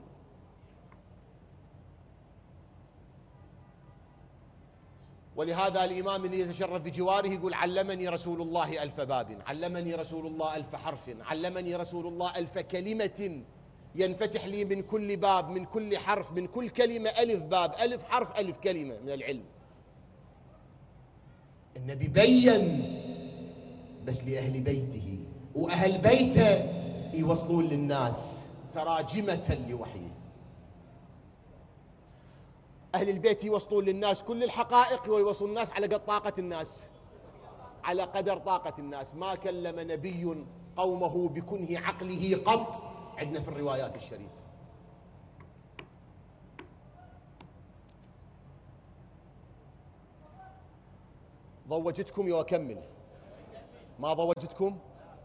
ولهذا الإمام اللي يتشرف بجواره يقول علمني رسول الله ألف باب، علمني رسول الله ألف حرف، علمني رسول الله ألف كلمة ينفتح لي من كل باب، من كل حرف، من كل كلمة ألف باب، ألف حرف ألف كلمة من العلم. النبي بين بس لأهل بيته، وأهل بيته يوصلون للناس تراجمة لوحيه. أهل البيت يوصلون للناس كل الحقائق ويوصلون الناس على قد طاقة الناس، على قدر طاقة الناس. ما كلم نبي قومه بكنه عقله قط، عندنا في الروايات الشريفة. ضوجتكم وأكمل، ما ضوجتكم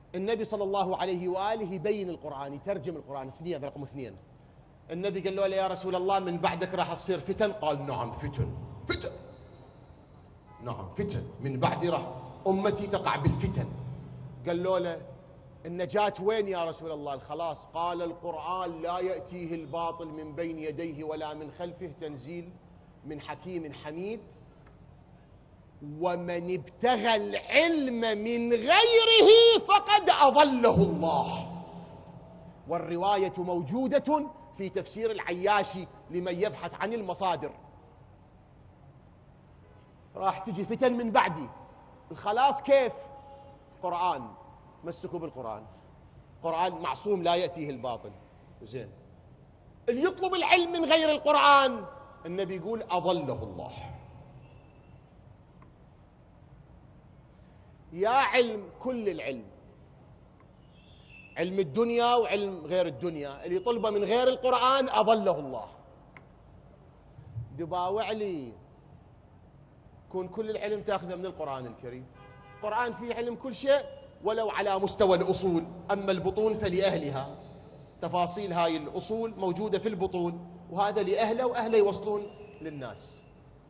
النبي صلى الله عليه وآله يبين القرآن، يترجم القرآن. اثنين، رقم اثنين. النبي قال له يا رسول الله من بعدك راح تصير فتن؟ قال نعم فتن، فتن، نعم فتن، من بعدي راح أمتي تقع بالفتن. قال له النجاة وين يا رسول الله، الخلاص؟ قال القرآن لا يأتيه الباطل من بين يديه ولا من خلفه، تنزيل من حكيم حميد. ومن ابتغى العلم من غيره فقد أضله الله. والرواية موجودة في تفسير العياشي لمن يبحث عن المصادر. راح تجي فتن من بعدي، الخلاص كيف؟ قرآن، مسكوا بالقرآن، قرآن معصوم لا يأتيه الباطل. زين، اللي يطلب العلم من غير القرآن النبي يقول أضله الله. يا علم كل العلم، علم الدنيا وعلم غير الدنيا، اللي يطلبه من غير القرآن أضله الله. دباوع لي كون كل العلم تاخذه من القرآن الكريم. القرآن فيه علم كل شيء ولو على مستوى الأصول، أما البطون فلأهلها. تفاصيل هاي الأصول موجودة في البطون، وهذا لأهله، وأهله يوصلون للناس.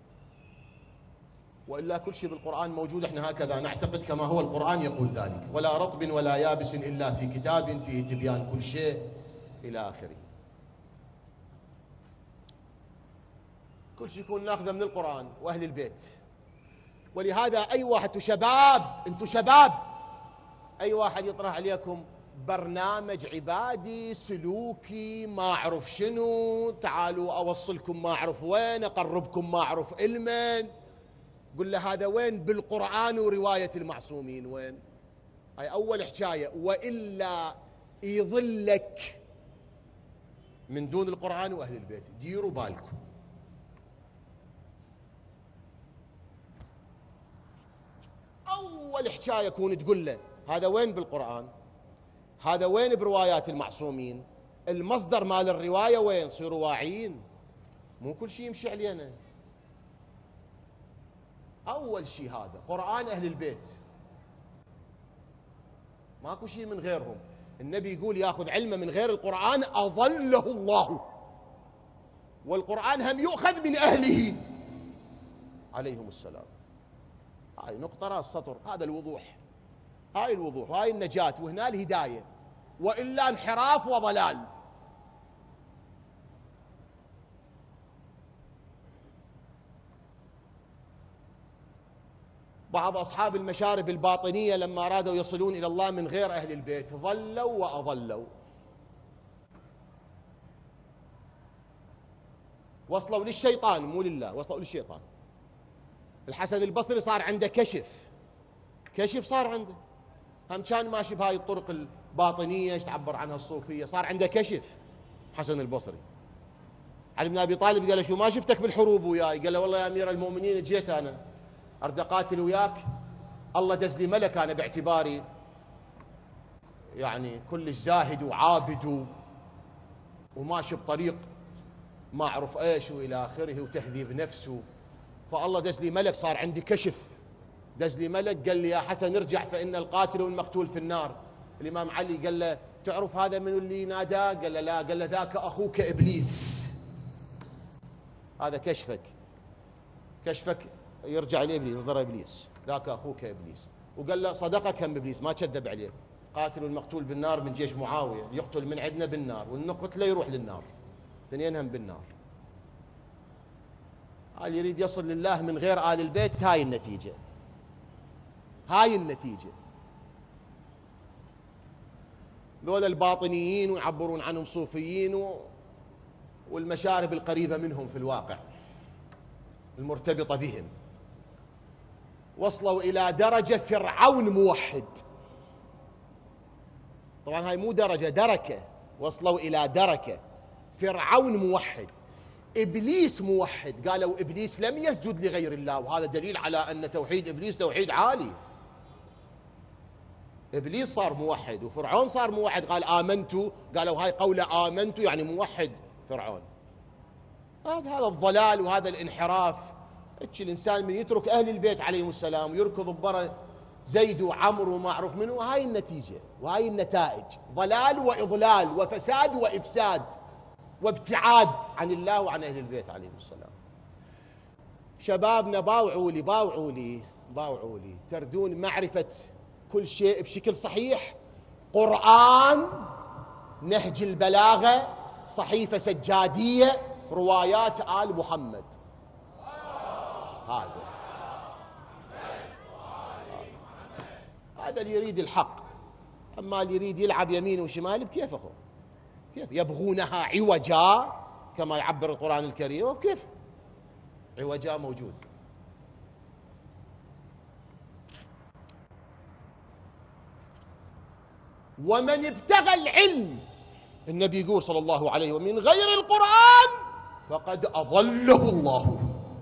وإلا كل شيء بالقرآن موجود، احنا هكذا نعتقد كما هو القرآن يقول ذلك. ولا رطب ولا يابس إلا في كتاب فيه تبيان كل شيء إلى آخره. كل شيء يكون ناخذه من القرآن وأهل البيت. ولهذا أي واحد، انتو شباب، انتو شباب، أي واحد يطرح عليكم برنامج عبادي سلوكي ما أعرف شنو، تعالوا أوصلكم ما أعرف وين، أقربكم ما أعرف علما، قل له هذا وين بالقرآن ورواية المعصومين وين؟ هاي أول حكاية. وإلا يضلك من دون القرآن وأهل البيت، ديروا بالكم. أول حكاية كون تقول له هذا وين بالقرآن، هذا وين بروايات المعصومين، المصدر مال الرواية وين، صيروا واعيين. مو كل شيء يمشي علينا. أول شيء هذا قرآن أهل البيت، ماكو شيء من غيرهم. النبي يقول ياخذ علمه من غير القرآن أضله الله. والقرآن هم يؤخذ من أهله عليهم السلام. هاي نقطة راس سطر، هذا الوضوح، هاي الوضوح، هاي النجاة، وهنا الهداية. وإلا انحراف وضلال. بعض أصحاب المشارب الباطنية لما أرادوا يصلون إلى الله من غير أهل البيت ضلوا وأضلوا. وصلوا للشيطان مو لله، وصلوا للشيطان. الحسن البصري صار عنده كشف، كشف صار عنده، هم كان ماشي بهاي الطرق الباطنية ايش تعبر عنها الصوفية، صار عنده كشف حسن البصري. علي بن أبي طالب قال له شو ما شفتك بالحروب وياي؟ قال له والله يا أمير المؤمنين جيت أنا أرد أقاتل وياك، الله دز لي ملك أنا باعتباري يعني كلش زاهد وعابد وماشي بطريق ما أعرف إيش وإلى آخره وتهذيب نفسه، فالله دز لي ملك، صار عندي كشف، دز لي ملك قال لي يا حسن ارجع فإن القاتل والمقتول في النار. الإمام علي قال له تعرف هذا من اللي ناداه؟ قال له لا. قال له ذاك أخوك إبليس، هذا كشفك، كشفك يرجع لإبليس، نظر إبليس، ذاك أخوك إبليس. وقال له صدقك هم إبليس، ما كذب عليك، قاتل والمقتول بالنار من جيش معاوية، يقتل من عندنا بالنار والنقتل يروح للنار، اثنين هم بالنار. قال يريد يصل لله من غير آل البيت، هاي النتيجة، هاي النتيجة. ذولا الباطنيين ويعبرون عنهم صوفيين والمشارب القريبة منهم في الواقع المرتبطة بهم، وصلوا إلى درجة فرعون موحد. طبعا هاي مو درجة، دركة، وصلوا إلى دركة فرعون موحد، إبليس موحد. قالوا إبليس لم يسجد لغير الله، وهذا دليل على أن توحيد إبليس توحيد عالي. إبليس صار موحد وفرعون صار موحد، قال آمنت، قالوا هاي قولة آمنت يعني موحد فرعون. هذا الضلال وهذا الانحراف. الانسان من يترك أهل البيت عليهم السلام ويركض ببرا زيد وعمرو وما أعرف منه، وهاي النتيجة وهاي النتائج، ضلال وإضلال وفساد وإفساد وابتعاد عن الله وعن أهل البيت عليهم السلام. شبابنا باوعوا لي باوعوا لي باوعوا لي، تردون معرفة كل شيء بشكل صحيح. قرآن، نهج البلاغة، صحيفة سجادية، روايات آل محمد. هذا هذا اللي يريد الحق. أما اللي يريد يلعب يمين وشمال بكيف أخو؟ كيف يبغونها عوجا كما يعبر القرآن الكريم؟ وكيف عوجا موجود؟ ومن ابتغى العلم، النبي يقول صلى الله عليه وسلم، من غير القرآن فقد أضله الله.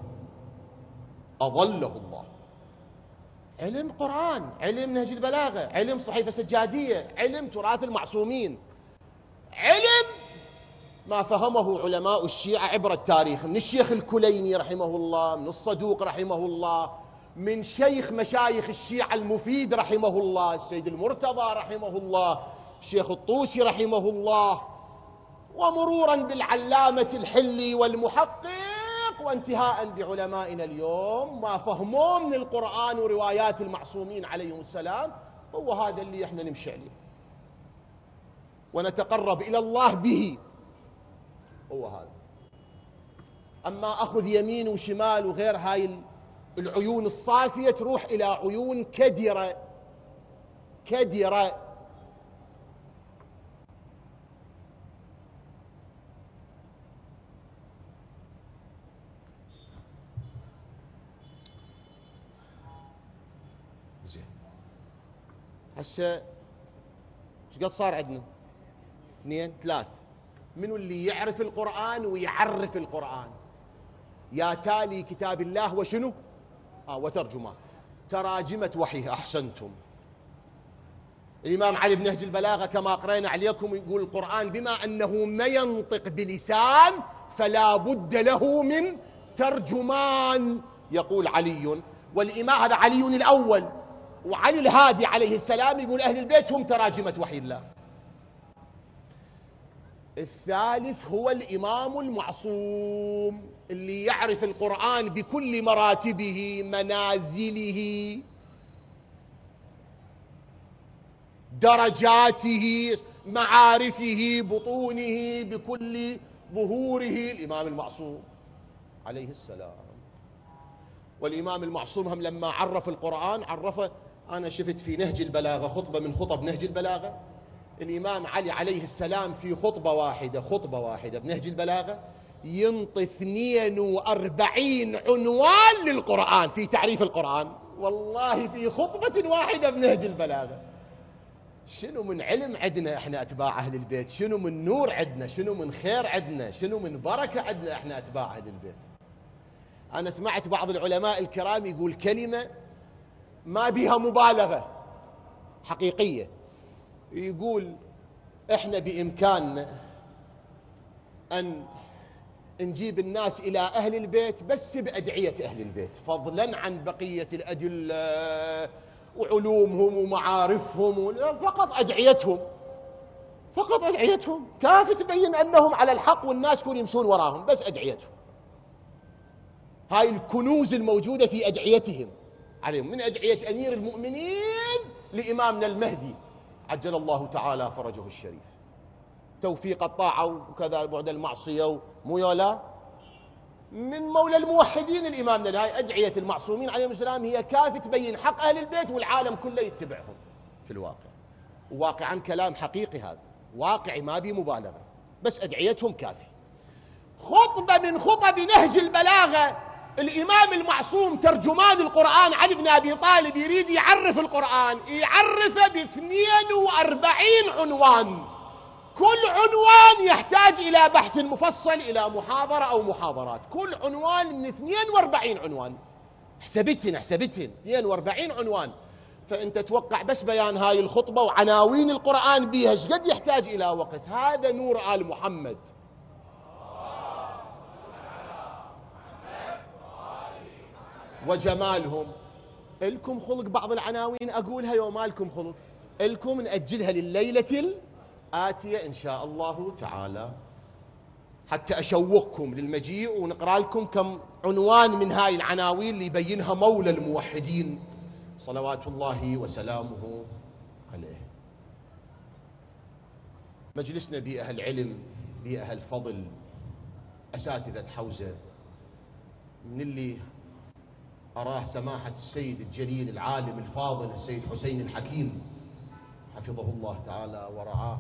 أضله الله. علم قرآن، علم نهج البلاغة، علم صحيفة سجادية، علم تراث المعصومين، علم ما فهمه علماء الشيعة عبر التاريخ، من الشيخ الكليني رحمه الله، من الصدوق رحمه الله، من شيخ مشايخ الشيعة المفيد رحمه الله السيد المرتضى رحمه الله، الشيخ الطوسي رحمه الله، ومرورا بالعلامة الحلي والمحقق، وانتهاء بعلمائنا اليوم. ما فهموه من القرآن وروايات المعصومين عليهم السلام هو هذا اللي احنا نمشي عليه ونتقرب إلى الله به، هو هذا. أما أخذ يمين وشمال وغير، هاي العيون الصافية تروح إلى عيون كدرة كدرة. زين، هسه ايش قد صار عندنا؟ اثنين ثلاث. منو اللي يعرف القرآن ويعرف القرآن؟ يا تالي كتاب الله وشنو؟ آه وترجمة تراجمة وحيه. أحسنتم. الإمام علي بنهج البلاغة كما قرأنا عليكم يقول القرآن بما أنه ما ينطق بلسان فلا بد له من ترجمان. يقول علي، والإمام هذا علي الأول، وعلي الهادي عليه السلام يقول أهل البيت هم تراجمة وحي الله. الثالث هو الإمام المعصوم اللي يعرف القرآن بكل مراتبه، منازله، درجاته، معارفه، بطونه، بكل ظهوره، الإمام المعصوم عليه السلام. والإمام المعصوم هم لما عرف القرآن عرفه، أنا شفت في نهج البلاغة خطبة من خطب نهج البلاغة، الإمام علي عليه السلام في خطبة واحدة خطبة واحدة بنهج البلاغة ينطي اثنين وأربعين عنوان للقرآن في تعريف القرآن، والله في خطبة واحدة بنهج البلاغة. شنو من علم عندنا احنا أتباع أهل البيت، شنو من نور عندنا، شنو من خير عندنا، شنو من بركة عندنا احنا أتباع أهل البيت. أنا سمعت بعض العلماء الكرام يقول كلمة ما بها مبالغة حقيقية، يقول احنا بإمكاننا أن نجيب الناس إلى أهل البيت بس بأدعية أهل البيت، فضلا عن بقية الأدلة وعلومهم ومعارفهم، فقط أدعيتهم فقط أدعيتهم كافي تبين أنهم على الحق والناس كون يمشون وراهم، بس أدعيتهم. هاي الكنوز الموجودة في أدعيتهم عليهم، من أدعية أمير المؤمنين لإمامنا المهدي عجل الله تعالى فرجه الشريف، توفيق الطاعة وكذا بعد المعصية مو يولا، من مولى الموحدين الإمامنا. هاي أدعية المعصومين عليهم السلام هي كافي تبين حق أهل البيت والعالم كله يتبعهم في الواقع. واقعا كلام حقيقي هذا، واقعي ما بي مبالغة، بس أدعيتهم كافي. خطبة من خطب نهج البلاغة الإمام المعصوم ترجمان القرآن علي بن أبي طالب يريد يعرف القرآن، يعرفه باثنين وأربعين عنوان، كل عنوان يحتاج إلى بحث مفصل، إلى محاضرة أو محاضرات، كل عنوان من اثنين وأربعين عنوان. حسبتن حسبتن اثنين وأربعين عنوان، فأنت توقع بس بيان هاي الخطبة وعناوين القرآن بيها ايش قد يحتاج إلى وقت. هذا نور آل محمد. وجمالهم الكم خلق بعض العناوين أقولها يوم ما لكم خلق، الكم نأجلها لليلة الآتية إن شاء الله تعالى، حتى أشوقكم للمجيء ونقرأ لكم كم عنوان من هاي العناوين اللي يبينها مولى الموحدين صلوات الله وسلامه عليه. مجلسنا بيه أهل علم، بيه أهل فضل، أساتذة حوزة، من اللي أراه سماحة السيد الجليل العالم الفاضل السيد حسين الحكيم حفظه الله تعالى ورعاه،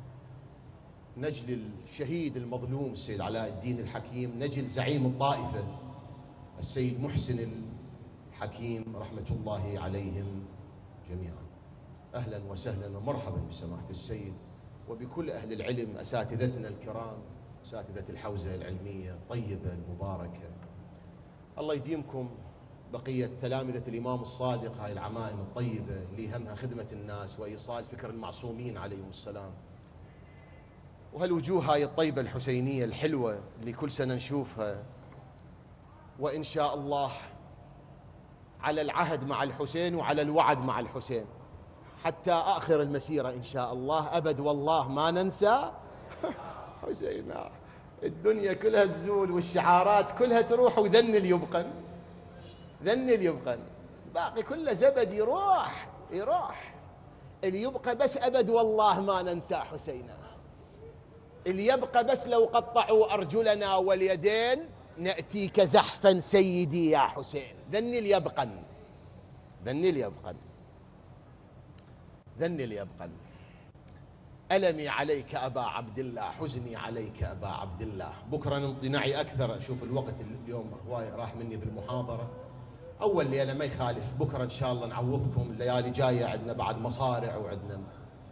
نجل الشهيد المظلوم السيد علاء الدين الحكيم، نجل زعيم الطائفة السيد محسن الحكيم رحمة الله عليهم جميعا. أهلا وسهلا ومرحبا بسماحة السيد وبكل أهل العلم، أساتذتنا الكرام، أساتذة الحوزة العلمية الطيبة المباركة. الله يديمكم بقية تلامذة الإمام الصادق، هاي العمائم الطيبة اللي همها خدمة الناس وإيصال فكر المعصومين عليهم السلام، وهالوجوه هاي الطيبة الحسينية الحلوة اللي كل سنة نشوفها، وإن شاء الله على العهد مع الحسين وعلى الوعد مع الحسين حتى آخر المسيرة إن شاء الله، أبد والله ما ننسى حسينا. الدنيا كلها تزول والشعارات كلها تروح وذن اللي يبقى، ذن اللي يبقى، باقي كله زبد يروح يروح، اللي يبقى بس أبد والله ما ننسى حسينا، اللي يبقى بس لو قطعوا أرجلنا واليدين نأتيك زحفا سيدي يا حسين، ذن اللي يبقى، ذن اللي يبقى، ذن اللي يبقى. ألمي عليك أبا عبد الله، حزني عليك أبا عبد الله. بكرة نمضي نعي أكثر، أشوف الوقت اليوم هواي راح مني بالمحاضرة، أول ليلة ما يخالف، بكرة إن شاء الله نعوضكم، الليالي جاية عندنا بعد مصارع وعندنا،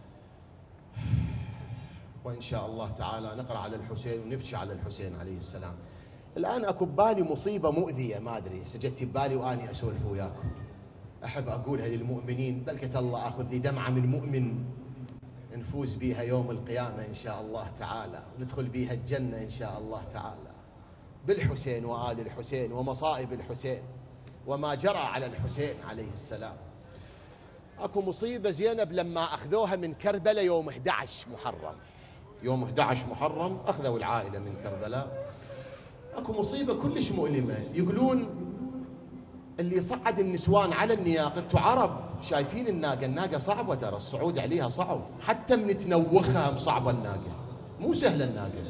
وإن شاء الله تعالى نقرأ على الحسين ونبكي على الحسين عليه السلام. الآن أكو ببالي مصيبة مؤذية، ما أدري سجدت ببالي وأني أسولف وياكم، أحب أقولها للمؤمنين، بلكة الله أخذ لي دمعة من مؤمن نفوز بيها يوم القيامة إن شاء الله تعالى، ندخل بيها الجنة إن شاء الله تعالى، بالحسين وآل الحسين ومصائب الحسين وما جرى على الحسين عليه السلام. أكو مصيبة زينب لما أخذوها من كربلاء يوم أحد عشر محرم، يوم أحد عشر محرم أخذوا العائلة من كربلاء. أكو مصيبة كلش مؤلمة، يقولون اللي صعد النسوان على النياقة، انتوا عرب شايفين الناقة، الناقة صعبة ترى، الصعود عليها صعب، حتى من تنوخها صعبة الناقة، مو سهلة الناقة.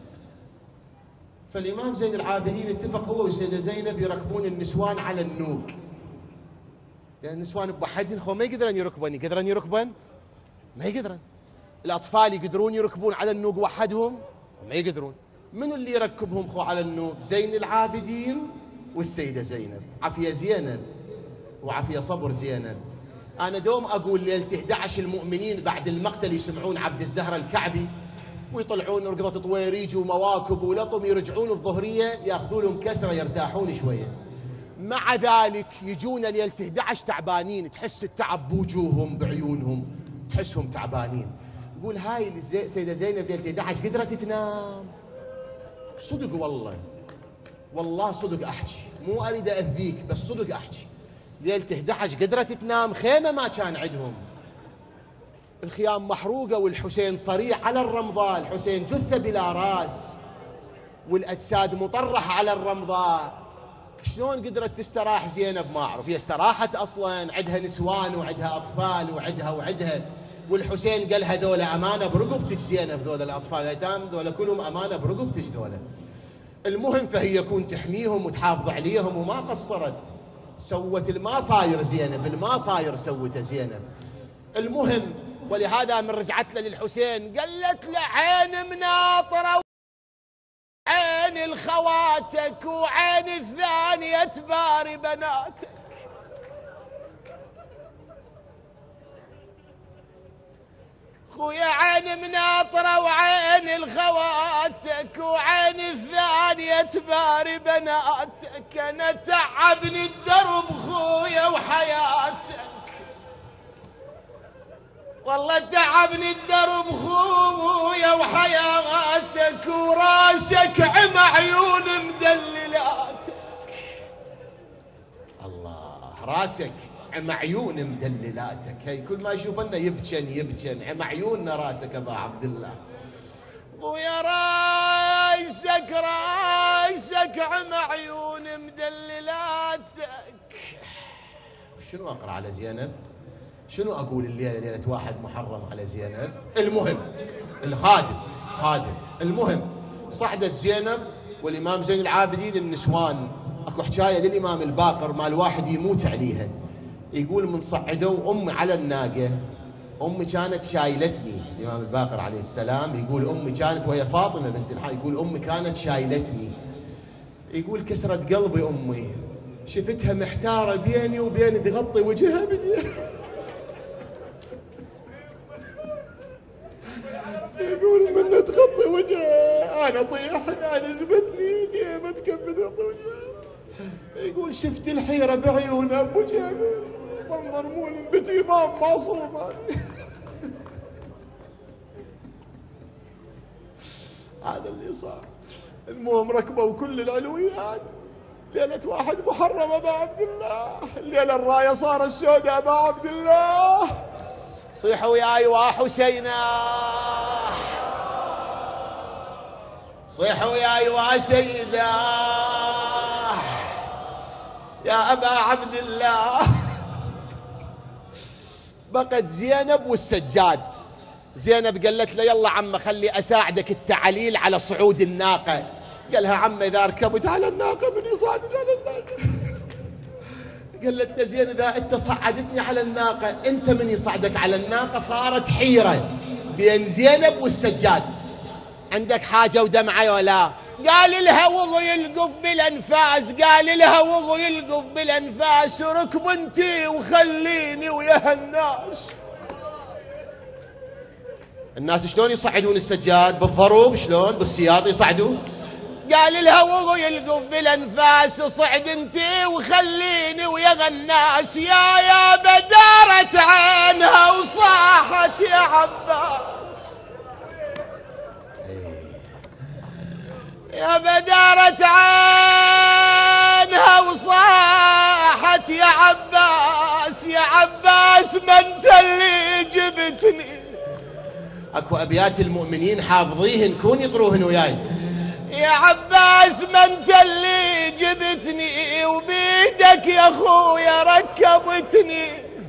فالإمام زين العابدين اتفق هو والسيدة زينب يركبون النسوان على النوق، لأن النسوان بوحدهن خو ما يقدرن يركبن، يقدرن يركبن؟ ما يقدرن. الأطفال يقدرون يركبون على النوق وحدهم؟ ما يقدرون. من اللي يركبهم خو على النوق؟ زين العابدين والسيدة زينب، عافية زينب وعافية صبر زينب. أنا دوم أقول ليلة أحد عشر المؤمنين بعد المقتل يسمعون عبد الزهرة الكعبي ويطلعون رقضة طويريج ومواكب ولطم، يرجعون الظهرية ياخذون لهم كسرة يرتاحون شوية. مع ذلك يجون ليلة أحد عشر تعبانين، تحس التعب بوجوههم بعيونهم، تحسهم تعبانين. يقول هاي السيدة زينب ليلة أحد عشر قدرت تنام؟ صدق والله، والله صدق أحكي، مو أريد أذيك بس صدق أحكي، ليلة أحد عشر قدرت تنام؟ خيمة ما كان عندهم، الخيام محروقة والحسين صريح على الرمضاء، الحسين جثة بلا راس والأجساد مطرحة على الرمضاء. شلون قدرت تستراح زينب؟ ما أعرف، هي استراحت أصلا، عندها نسوان وعندها أطفال وعندها وعندها، والحسين قال هذولا أمانة برقبتك زينب، ذولا الأطفال الأيتام ذولا كلهم أمانة برقبتك ذولا. المهم فهي كنت تحميهم وتحافظ عليهم وما قصرت، سوت الما صاير زينب، الما صاير سوته زينب. المهم ولهذا من رجعت له للحسين قالت له عين مناطرة عين الخواتك وعين الثانية تباري بناتك، خويا عين مناطرة وعين الخواتك وعين الثانية تباري بناتك، أنا تعبني الدرب خويا وحياتك، والله تعبني الدرب خويا وحياتك، وراسك عم عيون مدللاتك. الله راسك عم عيون مدللاتك، هي كل ما يشوفنا يبجن يبجن، عم عيوننا راسك ابا عبد الله. ويا راسك راسك عم عيون مدللاتك. شنو اقرا على زينب؟ شنو اقول الليله ليله واحد محرم على زينب؟ المهم الخادم خادم المهم صعدت زينب والامام زين العابدين النسوان. اكو حكايه للامام الباقر مال واحد يموت عليها، يقول من صعدوا امي على الناقه، امي كانت شايلتني. الامام الباقر عليه السلام يقول امي كانت، وهي فاطمه بنت الحي، يقول امي كانت شايلتني. يقول كسرت قلبي امي، شفتها محتاره بيني وبين تغطي وجهها باليد. يقول من تغطي وجهها انا طيح انا زبدني ما تكمل تغطي وجهها. يقول شفت الحيره بعيونها بوجهها، منظر مو بنت امام معصوم. هذا اللي صار. المهم ركبوا كل العلويات ليلة واحد محرم ابا عبد الله، الليلة الراية صارت سوداء ابا عبد الله. صيحوا وياي وحسينا، صيحوا وياي وسيدا يا ابا عبد الله. بقت زينب والسجاد. زينب قالت له يلا عم خلي اساعدك التعليل على صعود الناقة. قالها عم اذا ركبت على الناقة من يصعدك على الناقة؟ قالت له زين اذا انت صعدتني على الناقة انت من يصعدك على الناقة. صارت حيرة بين زينب والسجاد. عندك حاجة ودمعة ولا؟ قال لها وضو يلقف بالانفاس، قال لها وضو يلقف بالانفاس، ركب انتي وخليني ويا الناس. الناس شلون يصعدون السجاد؟ بالضروب شلون؟ بالسياط يصعدون. قال لها وضو يلقف بالانفاس، صعد انتي وخليني ويا الناس. يا يا بدارت عينها وصاحت يا عباس، يا بدارت عينها وصاحت يا عباس، يا عباس ما انت اللي جبتني. اكو ابيات المؤمنين حافظيهن كون يقروهن وياي. يا عباس ما انت اللي جبتني وبيدك يا اخويا ركبتني.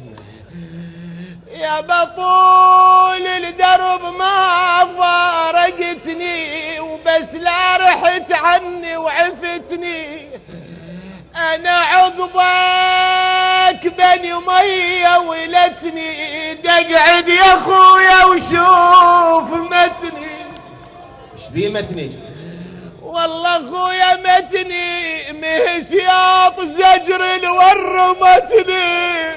يا بطول الدرب ما فارقتني وبس لا رحت عني وعفتني. انا عقبك بني ميه ولتني، دقعد يا اخويا وشوف متني. ايش بيه متني؟ والله اخويا متني مهسياط زجر الور متني.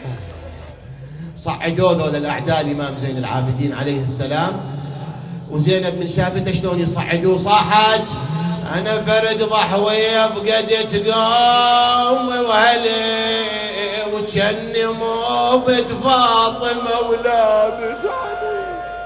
صعدوا ذول الاعداء الامام زين العابدين عليه السلام، وزينب من شافته شلون يصعدوه صاحت انا فرد ضحويه بقدت قوم وهلي وجني مو بنت فاطمه ولا بنت علي.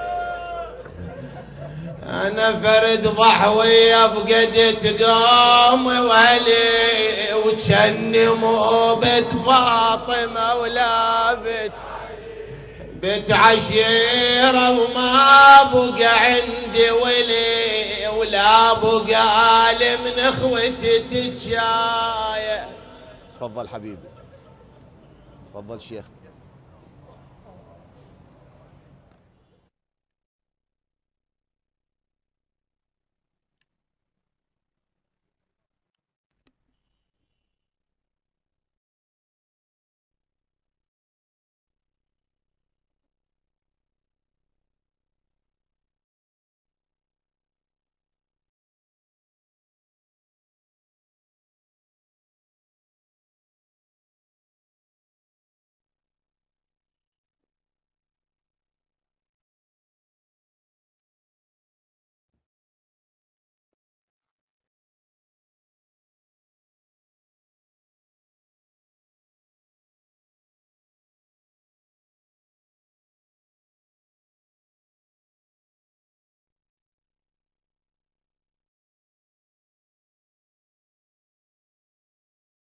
انا فرد ضحويه بقدت قوم وهلي وجني مو بنت فاطمه ولا بنت بنت عشيره وما بقى عندي ولي ولا بقى لي من اخوتي تتشايع. تفضل حبيبي، تفضل شيخ.